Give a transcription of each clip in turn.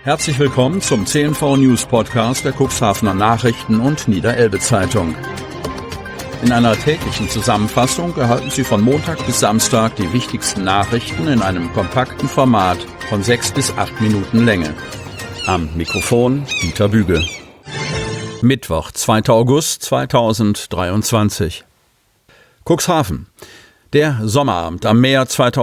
Herzlich willkommen zum CNV News Podcast der Cuxhavener Nachrichten und Niederelbe Zeitung. In einer täglichen Zusammenfassung erhalten Sie von Montag bis Samstag die wichtigsten Nachrichten in einem kompakten Format von 6 bis 8 Minuten Länge. Am Mikrofon Dieter Büge. Mittwoch, 2. August 2023. Cuxhaven. Der Sommerabend am Meer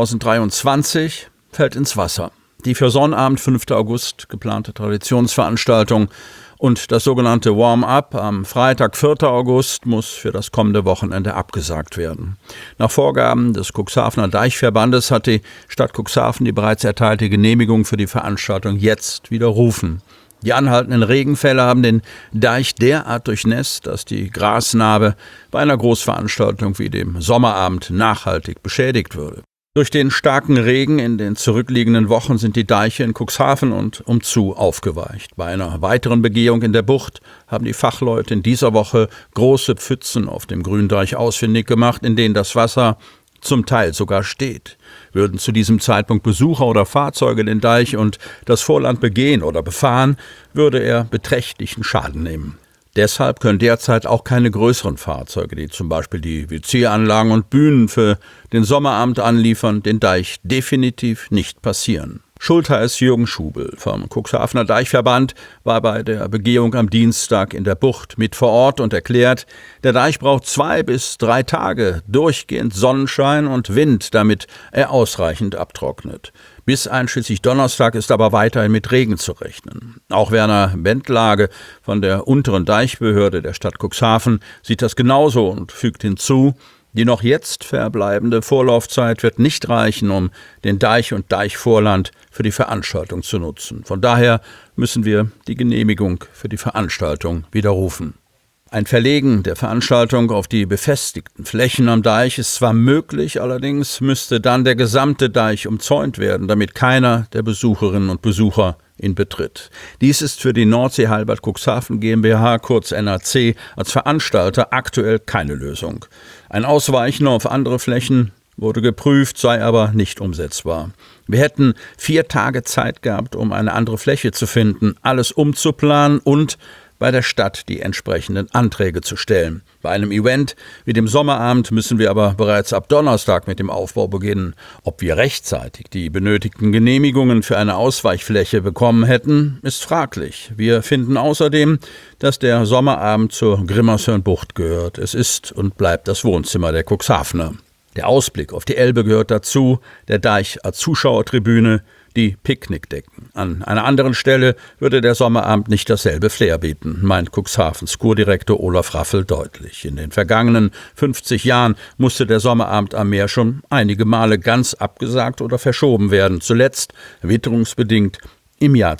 2023 fällt ins Wasser. Die für Sonnabend 5. August geplante Traditionsveranstaltung und das sogenannte Warm-up am Freitag 4. August muss für das kommende Wochenende abgesagt werden. Nach Vorgaben des Cuxhavener Deichverbandes hat die Stadt Cuxhaven die bereits erteilte Genehmigung für die Veranstaltung jetzt widerrufen. Die anhaltenden Regenfälle haben den Deich derart durchnässt, dass die Grasnarbe bei einer Großveranstaltung wie dem Sommerabend nachhaltig beschädigt würde. Durch den starken Regen in den zurückliegenden Wochen sind die Deiche in Cuxhaven und umzu aufgeweicht. Bei einer weiteren Begehung in der Bucht haben die Fachleute in dieser Woche große Pfützen auf dem Gründeich ausfindig gemacht, in denen das Wasser zum Teil sogar steht. Würden zu diesem Zeitpunkt Besucher oder Fahrzeuge den Deich und das Vorland begehen oder befahren, würde er beträchtlichen Schaden nehmen. Deshalb können derzeit auch keine größeren Fahrzeuge, die zum Beispiel die WC-Anlagen und Bühnen für den Sommerabend anliefern, den Deich definitiv nicht passieren. Schuld heißt Jürgen Schubel vom Cuxhavener Deichverband, war bei der Begehung am Dienstag in der Bucht mit vor Ort und erklärt, der Deich braucht 2 bis 3 Tage durchgehend Sonnenschein und Wind, damit er ausreichend abtrocknet. Bis einschließlich Donnerstag ist aber weiterhin mit Regen zu rechnen. Auch Werner Bendlage von der unteren Deichbehörde der Stadt Cuxhaven sieht das genauso und fügt hinzu, die noch jetzt verbleibende Vorlaufzeit wird nicht reichen, um den Deich und Deichvorland für die Veranstaltung zu nutzen. Von daher müssen wir die Genehmigung für die Veranstaltung widerrufen. Ein Verlegen der Veranstaltung auf die befestigten Flächen am Deich ist zwar möglich, allerdings müsste dann der gesamte Deich umzäunt werden, damit keiner der Besucherinnen und Besucher ihn betritt. Dies ist für die Nordsee Heilbad Cuxhaven GmbH, kurz NAC, als Veranstalter aktuell keine Lösung. Ein Ausweichen auf andere Flächen wurde geprüft, sei aber nicht umsetzbar. Wir hätten 4 Tage Zeit gehabt, um eine andere Fläche zu finden, alles umzuplanen und bei der Stadt die entsprechenden Anträge zu stellen. Bei einem Event wie dem Sommerabend müssen wir aber bereits ab Donnerstag mit dem Aufbau beginnen. Ob wir rechtzeitig die benötigten Genehmigungen für eine Ausweichfläche bekommen hätten, ist fraglich. Wir finden außerdem, dass der Sommerabend zur Grimmershörnbucht gehört. Es ist und bleibt das Wohnzimmer der Cuxhavener. Der Ausblick auf die Elbe gehört dazu, der Deich als Zuschauertribüne, die Picknickdecken. An einer anderen Stelle würde der Sommerabend nicht dasselbe Flair bieten, meint Cuxhavens Kurdirektor Olaf Raffel deutlich. In den vergangenen 50 Jahren musste der Sommerabend am Meer schon einige Male ganz abgesagt oder verschoben werden, zuletzt witterungsbedingt im Jahr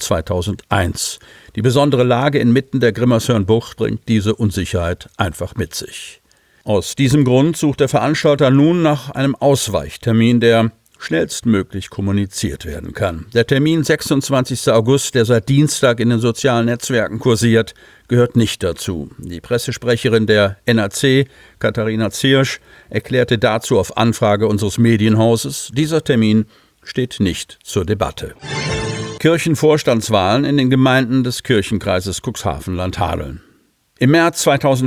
2001. Die besondere Lage inmitten der Grimmershörnbucht bringt diese Unsicherheit einfach mit sich. Aus diesem Grund sucht der Veranstalter nun nach einem Ausweichtermin, der schnellstmöglich kommuniziert werden kann. Der Termin 26. August, der seit Dienstag in den sozialen Netzwerken kursiert, gehört nicht dazu. Die Pressesprecherin der NAC, Katharina Ziersch, erklärte dazu auf Anfrage unseres Medienhauses, dieser Termin steht nicht zur Debatte. Kirchenvorstandswahlen in den Gemeinden des Kirchenkreises Cuxhaven-Landhadeln. Im März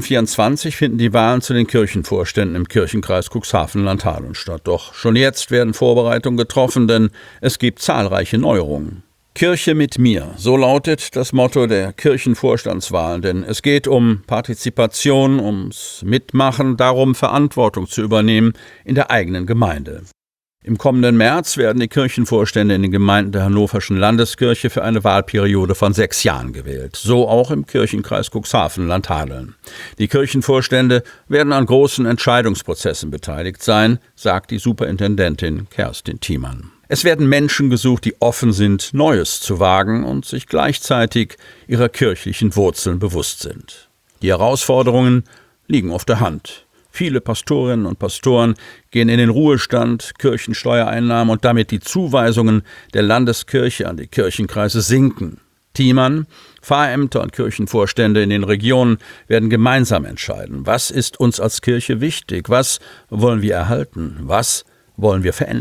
2024 finden die Wahlen zu den Kirchenvorständen im Kirchenkreis Cuxhaven-Landhadeln statt. Doch schon jetzt werden Vorbereitungen getroffen, denn es gibt zahlreiche Neuerungen. Kirche mit mir, so lautet das Motto der Kirchenvorstandswahlen, denn es geht um Partizipation, ums Mitmachen, darum Verantwortung zu übernehmen in der eigenen Gemeinde. Im kommenden März werden die Kirchenvorstände in den Gemeinden der Hannoverschen Landeskirche für eine Wahlperiode von 6 Jahren gewählt. So auch im Kirchenkreis Cuxhaven-Landhadeln. Die Kirchenvorstände werden an großen Entscheidungsprozessen beteiligt sein, sagt die Superintendentin Kerstin Thiemann. Es werden Menschen gesucht, die offen sind, Neues zu wagen und sich gleichzeitig ihrer kirchlichen Wurzeln bewusst sind. Die Herausforderungen liegen auf der Hand. Viele Pastorinnen und Pastoren gehen in den Ruhestand, Kirchensteuereinnahmen und damit die Zuweisungen der Landeskirche an die Kirchenkreise sinken. Thiemann, Pfarrämter und Kirchenvorstände in den Regionen werden gemeinsam entscheiden, was ist uns als Kirche wichtig, was wollen wir erhalten, was wollen wir verändern.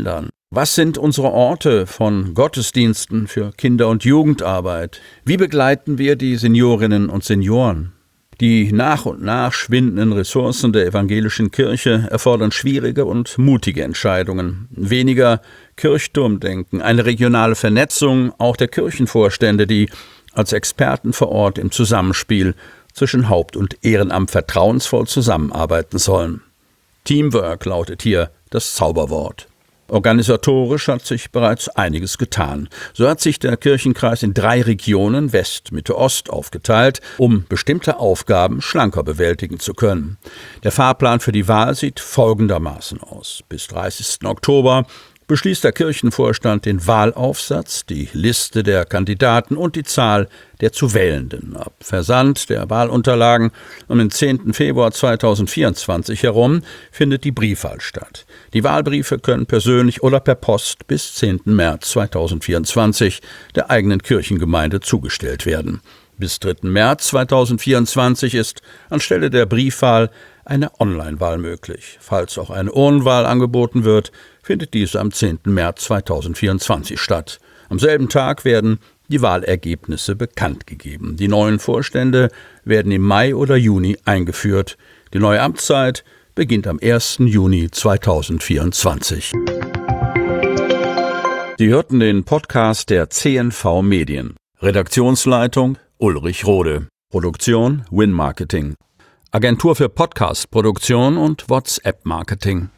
Was sind unsere Orte von Gottesdiensten für Kinder- und Jugendarbeit? Wie begleiten wir die Seniorinnen und Senioren? Die nach und nach schwindenden Ressourcen der evangelischen Kirche erfordern schwierige und mutige Entscheidungen. Weniger Kirchturmdenken, eine regionale Vernetzung auch der Kirchenvorstände, die als Experten vor Ort im Zusammenspiel zwischen Haupt- und Ehrenamt vertrauensvoll zusammenarbeiten sollen. Teamwork lautet hier das Zauberwort. Organisatorisch hat sich bereits einiges getan. So hat sich der Kirchenkreis in 3 Regionen West, Mitte, Ost aufgeteilt, um bestimmte Aufgaben schlanker bewältigen zu können. Der Fahrplan für die Wahl sieht folgendermaßen aus. Bis 30. Oktober beschließt der Kirchenvorstand den Wahlaufsatz, die Liste der Kandidaten und die Zahl der zu Wählenden. Ab Versand der Wahlunterlagen um den 10. Februar 2024 herum findet die Briefwahl statt. Die Wahlbriefe können persönlich oder per Post bis 10. März 2024 der eigenen Kirchengemeinde zugestellt werden. Bis 3. März 2024 ist anstelle der Briefwahl eine Online-Wahl möglich. Falls auch eine Urnenwahl angeboten wird, findet diese am 10. März 2024 statt. Am selben Tag werden die Wahlergebnisse bekannt gegeben. Die neuen Vorstände werden im Mai oder Juni eingeführt. Die neue Amtszeit beginnt am 1. Juni 2024. Sie hörten den Podcast der CNV Medien. Redaktionsleitung Ulrich Rode. Produktion Win Marketing. Agentur für Podcast-Produktion und WhatsApp-Marketing.